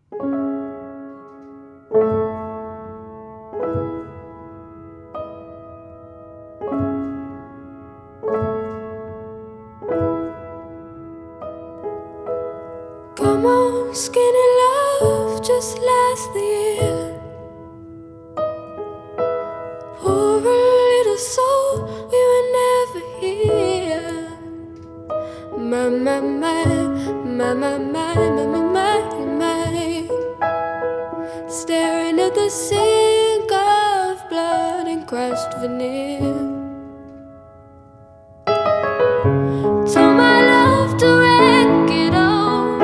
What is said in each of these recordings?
Come on, skinny love, just last the year. Poor little soul, we were never here. My, my, my, my, my, my, my, my, my, my. Staring at the sink of blood and crushed veneer. Told my love to wreck it all.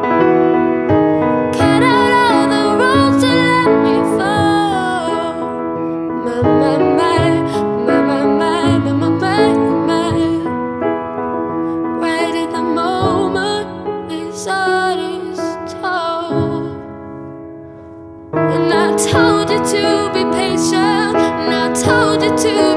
Cut out all the ropes to let me fall. My, my, my, my, my, my, my, my, my, my. Right in the moment his heart is told. And I told you to be patient, and I told you to